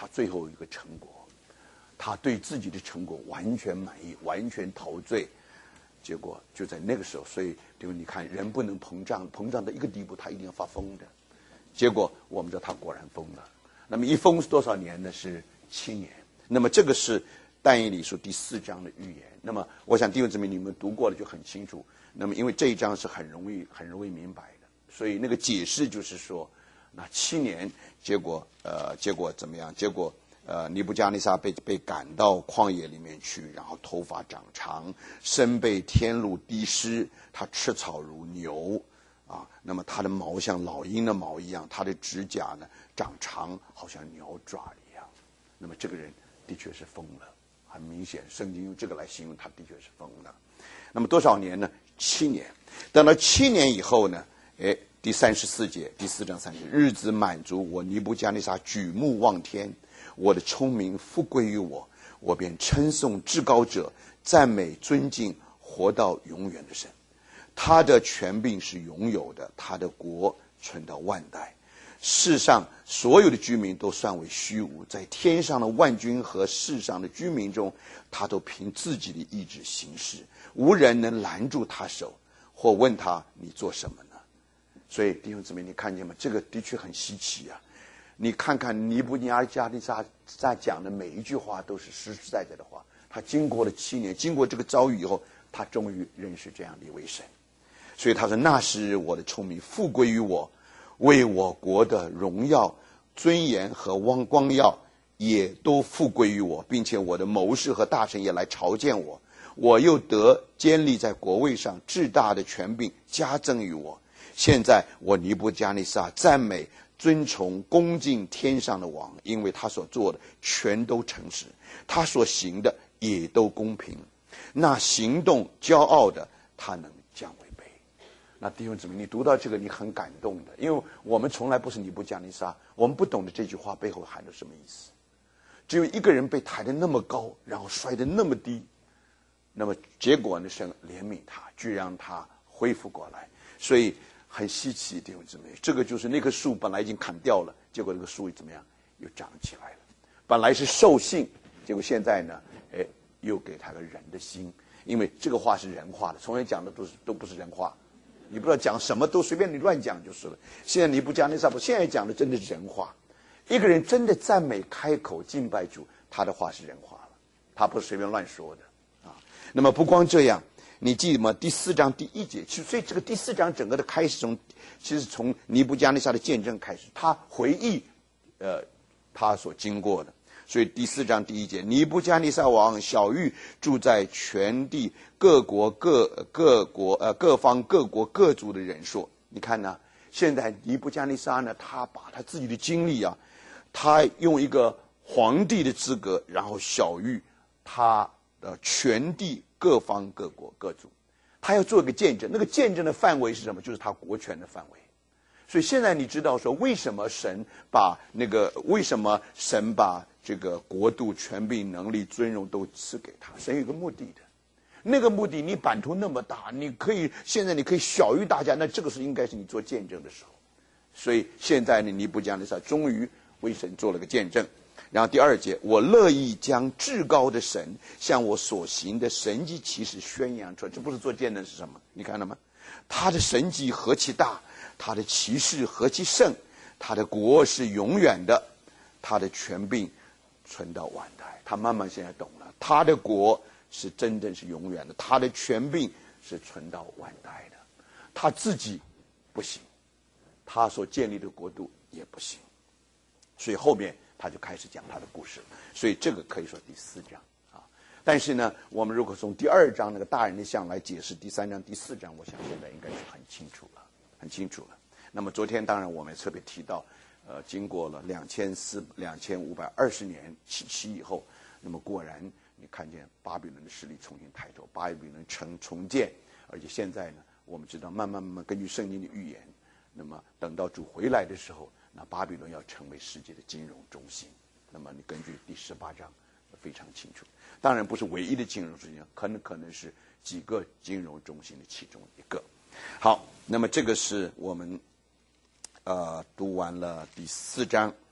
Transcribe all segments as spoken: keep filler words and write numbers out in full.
他最后一个成果，他对自己的成果完全满意，完全陶醉。结果就在那个时候，所以因为你看人不能膨胀，膨胀到一个地步，他一定要发疯的。结果我们知道他果然疯了。那么一疯是多少年呢？是七年。那么这个是但以理书第四章的预言。那么我想弟兄姊妹你们读过了就很清楚。那么因为这一章是很容易很容易明白的，所以那个解释就是说，那七年结果呃结果怎么样？结果呃尼布加尼撒被被赶到旷野里面去，然后头发长长，身被天露滴湿，他吃草如牛啊。那么他的毛像老鹰的毛一样，他的指甲呢长长，好像鸟爪一样。那么这个人的确是疯了，很明显，圣经用这个来形容他的确是疯了。那么多少年呢？七年。等到七年以后呢？哎，第三十四节，第四章三节，日子满足，我尼布加尼撒举目望天，我的聪明复归于我，我便称颂至高者，赞美尊敬活到永远的神。他的权柄是永有的，他的国存到万代。世上所有的居民都算为虚无，在天上的万军和世上的居民中，他都凭自己的意志行事，无人能拦住他手，或问他你做什么呢？所以弟兄姊妹，你看见吗？这个的确很稀奇啊！你看看尼布加尼撒在讲的每一句话都是实实在在的话。他经过了七年，经过这个遭遇以后，他终于认识这样的一位神。所以他说：“那时我的聪明复归于我，为我国的荣耀、尊严和光光耀也都复归于我，并且我的谋士和大臣也来朝见我。我又得坚立在国位上，至大的权柄加增于我。现在我尼布加尼撒赞美、尊崇、恭敬天上的王，因为他所做的全都诚实，他所行的也都公平。那行动骄傲的，他能降为卑。”那弟兄姊妹，你读到这个你很感动的，因为我们从来不是尼布加尼撒，我们不懂得这句话背后含着什么意思。只有一个人被抬得那么高，然后摔得那么低，那么结果呢，神怜悯他，居让他恢复过来。所以很稀奇，弟兄姊妹，这个就是那棵树本来已经砍掉了，结果这个树怎么样，又长起来了。本来是兽性，结果现在呢，哎，又给他个人的心，因为这个话是人话的，从前讲的都是都不是人话。你不知道讲什么，都随便你乱讲就是了。现在尼布加尼撒不，现在讲的真的是人话。一个人真的赞美开口敬拜主，他的话是人话了，他不是随便乱说的啊。那么不光这样，你记得吗？第四章第一节，其实所以这个第四章整个的开始从，其实从尼布加尼撒的见证开始，他回忆，呃，他所经过的。所以第四章第一节，尼布加尼撒王小玉住在全地各国各各国呃各方各国各族的人数。你看呢？现在尼布加尼撒呢，他把他自己的经历啊，他用一个皇帝的资格，然后小玉他的全地各方各国各族，他要做一个见证。那个见证的范围是什么？就是他国权的范围。所以现在你知道说，为什么神把那个为什么神把这个国度、权柄、能力、尊荣都赐给他？神有个目的的，那个目的你版图那么大，你可以现在你可以小于大家，那这个是应该是你做见证的时候。所以现在呢，尼布加尼撒终于为神做了个见证。然后第二节，我乐意将至高的神向我所行的神迹奇事宣扬出来。这不是做见证是什么？你看了吗？他的神迹何其大，他的奇事何其盛，他的国是永远的，他的权柄存到万代。他慢慢现在懂了，他的国是真正是永远的，他的权柄是存到万代的。他自己不行，他所建立的国度也不行，所以后面他就开始讲他的故事了。所以这个可以说第四章啊。但是呢，我们如果从第二章那个大人的像来解释第三章、第四章，我想现在应该是很清楚了，很清楚了。那么昨天当然我们也特别提到，呃，经过了两千四两千五百二十年七七以后，那么果然你看见巴比伦的势力重新抬头，巴比伦城重建，而且现在呢，我们知道慢慢慢慢根据圣经的预言，那么等到主回来的时候，那巴比伦要成为世界的金融中心。那么你根据第十八章非常清楚，当然不是唯一的金融中心，可能可能是几个金融中心的其中一个。好，那么这个是我们呃读完了第四章。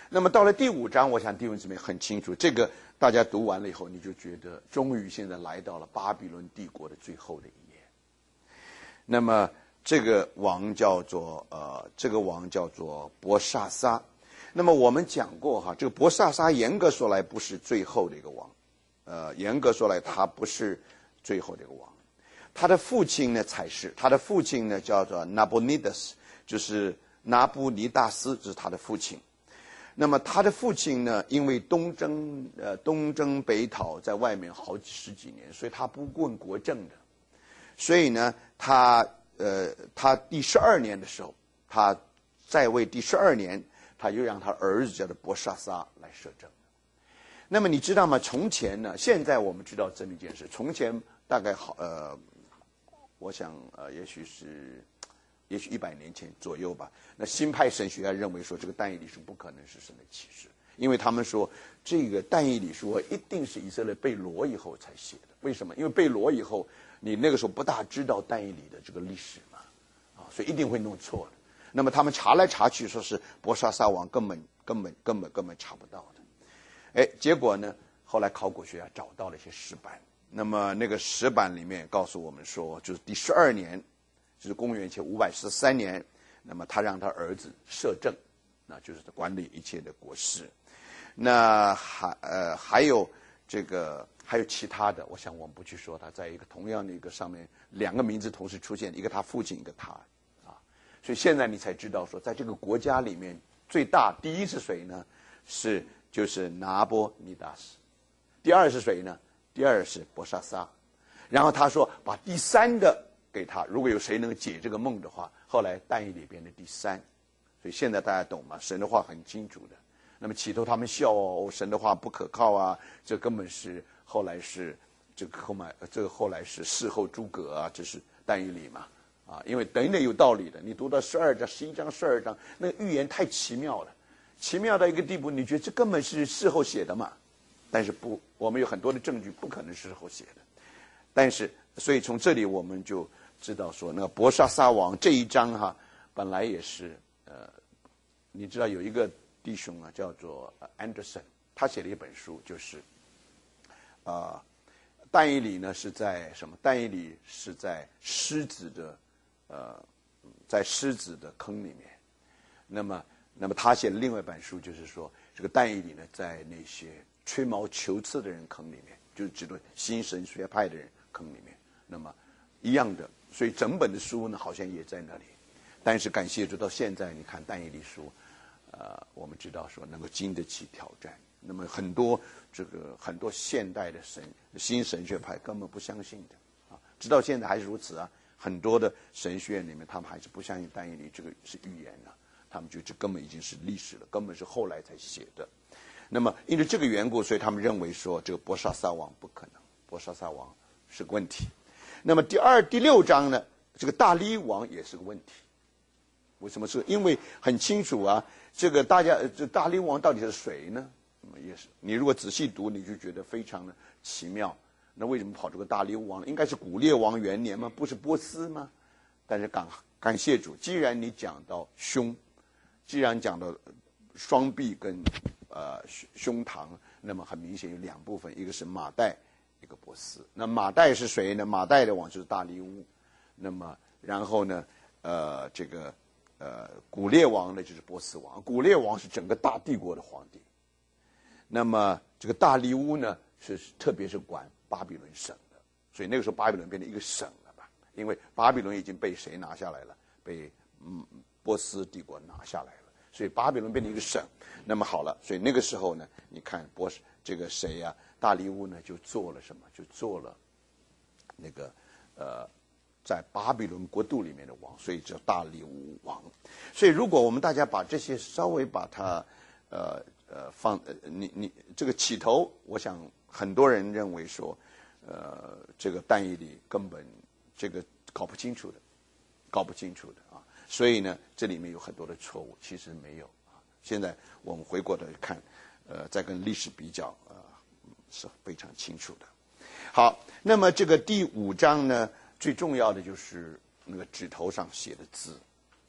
那么到了第五章，我想弟兄姊妹很清楚，这个大家读完了以后，你就觉得终于现在来到了巴比伦帝国的最后的一页。那么这个王叫做呃，这个王叫做伯沙撒。那么我们讲过哈，这个伯沙撒严格说来不是最后的一个王，呃，严格说来他不是最后的一个王，他的父亲呢才是，他的父亲呢叫做拿布尼达斯，就是拿布尼大斯，这是他的父亲。那么他的父亲呢，因为东征呃东征北讨，在外面好几十几年，所以他不问国政的。所以呢，他呃他第十二年的时候，他在位第十二年，他又让他儿子叫做伯沙撒来摄政。那么你知道吗？从前呢，现在我们知道这么一件事，从前大概好呃，我想呃，也许是。也许一百年前左右吧，那新派神学家认为说，这个但以理书不可能是神的启示，因为他们说这个但以理书一定是以色列被掳以后才写的。为什么？因为被掳以后，你那个时候不大知道但以理的这个历史嘛，啊，所以一定会弄错的。那么他们查来查去，说是伯沙撒王根本根本根本根本查不到的。哎，结果呢，后来考古学家找到了一些石板，那么那个石板里面告诉我们说，就是第十二年。就是公元前五百十三年，那么他让他儿子摄政，那就是管理一切的国事。那还呃还有这个还有其他的，我想我们不去说他，在一个同样的一个上面，两个名字同时出现，一个他父亲，一个他啊。所以现在你才知道说，在这个国家里面最大第一是谁呢？是就是拿波尼达斯，第二是谁呢？第二是伯沙撒。然后他说把第三个给他，如果有谁能解这个梦的话，后来但以理变成第三，所以现在大家懂吗？神的话很清楚的。那么起头他们笑哦，神的话不可靠啊，这根本是后来是这个后来这个后来是事后诸葛啊，这是但以理嘛啊，因为等等有道理的。你读到十二章、十一章、十二章，那个预言太奇妙了，奇妙到一个地步，你觉得这根本是事后写的嘛？但是不，我们有很多的证据，不可能是事后写的。但是，所以从这里我们就知道说，那个伯沙撒王这一章哈，本来也是呃，你知道有一个弟兄啊，叫做 Anderson， 他写了一本书，就是啊，但以理呢是在什么？但以理是在狮子的呃，在狮子的坑里面。那么，那么他写了另外一本书，就是说这个但以理呢，在那些吹毛求疵的人坑里面，就是指的新神学派的人坑里面。那么一样的，所以整本的书呢，好像也在那里。但是感谢主，到现在你看但以理书，呃，我们知道说能够经得起挑战。那么很多这个很多现代的神新神学派根本不相信的啊，直到现在还是如此啊。很多的神学院里面，他们还是不相信但以理这个是预言啊，他们觉得这根本已经是历史了，根本是后来才写的。那么因为这个缘故，所以他们认为说这个伯沙撒王不可能，伯沙撒王是个问题。那么第二、第六章呢，这个大利王也是个问题。为什么是？因为很清楚啊，这个大家这大利王到底是谁呢？那么也是，你如果仔细读，你就觉得非常的奇妙。那为什么跑这个大利王？应该是古列王元年吗？不是波斯吗？但是感感谢主，既然你讲到胸，既然讲到双臂跟呃胸膛，那么很明显有两部分，一个是马代，一个波斯。那马代是谁呢？马代的王就是大利乌。那么然后呢，呃，这个呃古列王呢就是波斯王。古列王是整个大帝国的皇帝。那么这个大利乌呢是特别是管巴比伦省的，所以那个时候巴比伦变成一个省了吧？因为巴比伦已经被谁拿下来了？被嗯波斯帝国拿下来了，所以巴比伦变成一个省。那么好了，所以那个时候呢，你看波斯这个谁呀、啊？大利乌呢就做了什么？就做了那个呃，在巴比伦国度里面的王，所以叫大利乌王。所以如果我们大家把这些稍微把它呃呃放呃你你这个起头，我想很多人认为说，呃，这个但以理根本这个搞不清楚的，搞不清楚的啊。所以呢，这里面有很多的错误，其实没有啊。现在我们回过头看，呃，再跟历史比较，呃，是非常清楚的。好，那么这个第五章呢，最重要的就是那个指头上写的字。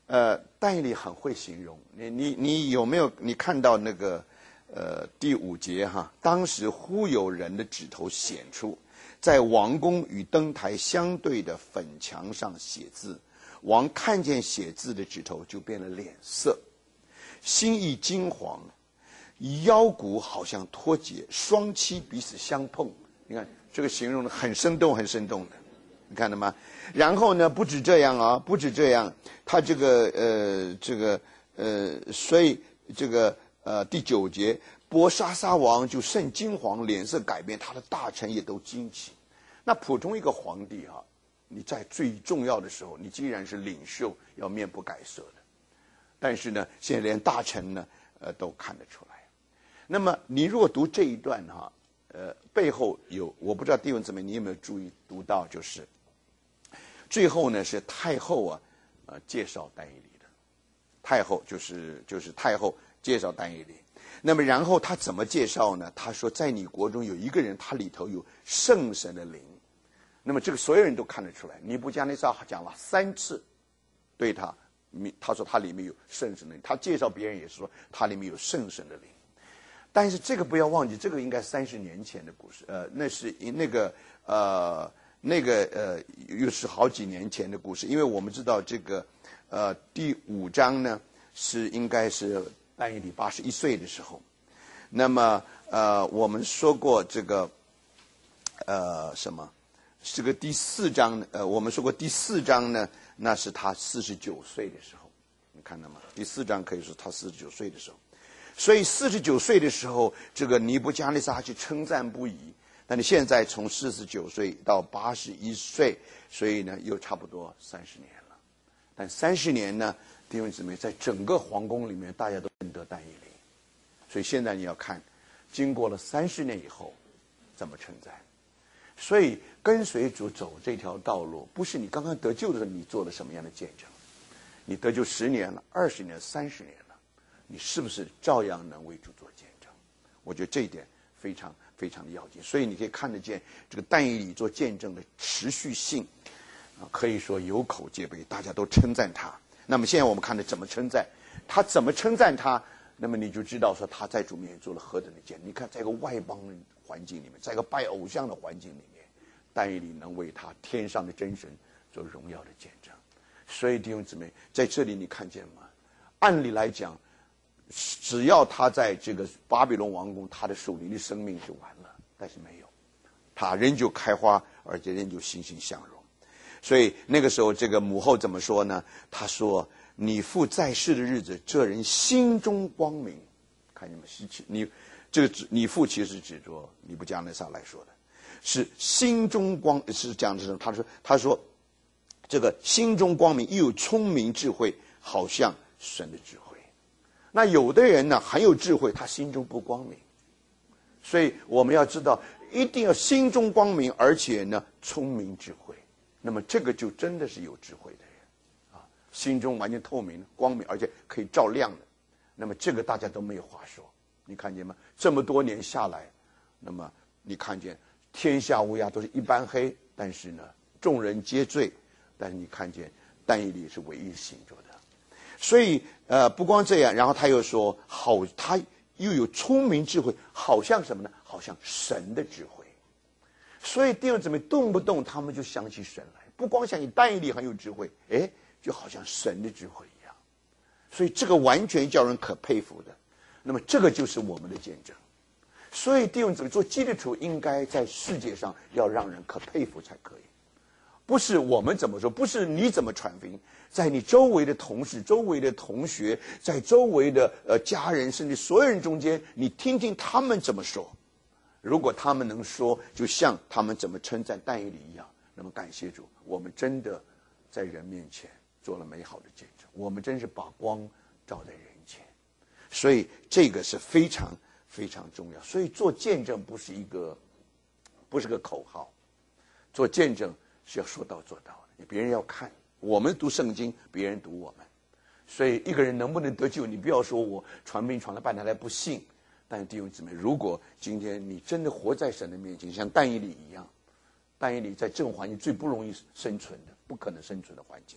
呃，但以理很会形容。你你你有没有你看到那个呃第五节哈？当时忽有人的指头显出，在王宫与灯台相对的粉墙上写字。王看见写字的指头就变了脸色，心意惊惶，腰骨好像脱节，双膝彼此相碰。你看这个形容的很生动，很生动的。你看到吗？然后呢，不止这样啊，不止这样，他这个呃，这个呃，所以这个呃第九节，伯沙撒王就甚惊惶，脸色改变，他的大臣也都惊奇。那普通一个皇帝啊，你在最重要的时候，你既然是领袖，要面不改色的。但是呢，现在连大臣呢，呃，都看得出来。那么你如果读这一段哈、啊，呃，背后有我不知道弟兄姊妹你有没有注意读到，就是最后呢是太后啊，呃，介绍但以理的。太后就是就是太后介绍但以理。那么然后他怎么介绍呢？他说，在你国中有一个人，他里头有圣神的灵。那么这个所有人都看得出来，尼布甲尼撒讲了三次，对他，他说他里面有圣神的灵。他介绍别人也是说他里面有圣神的灵。但是这个不要忘记，这个应该三十年前的故事，呃，那是那个呃那个呃又是好几年前的故事，因为我们知道这个呃第五章呢是应该是但以理八十一岁的时候，那么呃我们说过这个呃什么？这个第四章，呃，我们说过第四章呢，那是他四十九岁的时候，你看到吗？第四章可以说他四十九岁的时候，所以四十九岁的时候，这个尼布甲尼撒去称赞不已。但是现在从四十九岁到八十一岁，所以呢，又差不多三十年了。但三十年呢，弟兄姊妹，在整个皇宫里面，大家都认得但以理。所以现在你要看，经过了三十年以后，怎么称赞。所以跟随主走这条道路，不是你刚刚得救的时候你做了什么样的见证，你得救十年了、二十年、三十年了，你是不是照样能为主做见证？我觉得这一点非常非常的要紧。所以你可以看得见这个但以理做见证的持续性，啊，可以说有口皆碑，大家都称赞他。那么现在我们看的怎么称赞他，怎么称赞他，那么你就知道说他在主面前做了何等的见证。你看，在一个外邦人环境里面，在一个拜偶像的环境里面，但以理能为他天上的真神做荣耀的见证。所以弟兄姊妹，在这里你看见吗？按理来讲，只要他在这个巴比伦王宫，他的属灵的生命就完了，但是没有，他仍旧开花，而且仍旧欣欣向荣。所以那个时候，这个母后怎么说呢？她说：“你父在世的日子，这人心中光明。”看见吗？你这个你父其实是指着尼布甲尼撒来说的，是心中光，是讲的什么？他说：“他说这个心中光明，又有聪明智慧，好像神的智慧。”那有的人呢很有智慧，他心中不光明。所以我们要知道，一定要心中光明，而且呢聪明智慧。那么这个就真的是有智慧的人啊，心中完全透明、光明，而且可以照亮的。那么这个大家都没有话说，你看见吗？这么多年下来，那么你看见天下乌鸦都是一般黑，但是呢众人皆醉，但是你看见但以理是唯一醒着的。所以呃不光这样，然后他又说好，他又有聪明智慧，好像什么呢？好像神的智慧。所以弟兄姊妹，动不动他们就想起神来，不光想起但以理很有智慧，哎，就好像神的智慧一样。所以这个完全叫人可佩服的。那么这个就是我们的见证。所以弟兄姊妹，做基督徒应该在世界上要让人可佩服才可以，不是我们怎么说，不是你怎么传福音，在你周围的同事、周围的同学，在周围的呃家人，甚至所有人中间，你听听他们怎么说。如果他们能说，就像他们怎么称赞但以理一样，那么感谢主，我们真的在人面前做了美好的见证，我们真是把光照在人前。所以这个是非常非常重要。所以做见证不是一个不是个口号，做见证是要说到做到的，别人要看。我们读圣经，别人读我们。所以一个人能不能得救，你不要说我传福音传了半天还不信。但是弟兄姊妹，如果今天你真的活在神的面前，像但以理一样，但以理在这种环境最不容易生存的，不可能生存的环境，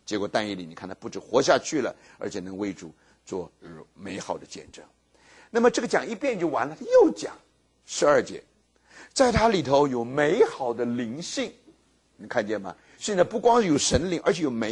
结果但以理你看他不止活下去了，而且能为主做美好的见证。那么这个讲一遍就完了，他又讲十二节，在他里头有美好的灵性，你看见吗？现在不光有神灵，而且有美